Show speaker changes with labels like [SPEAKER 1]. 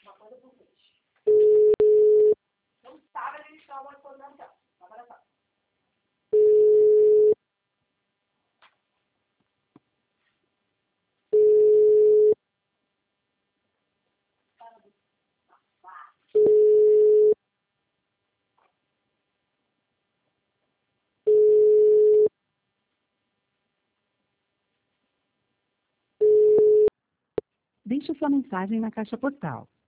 [SPEAKER 1] Uma coisa por vez. Não sabe administrar uma coisa não. Agora tá.
[SPEAKER 2] Deixe sua mensagem na caixa postal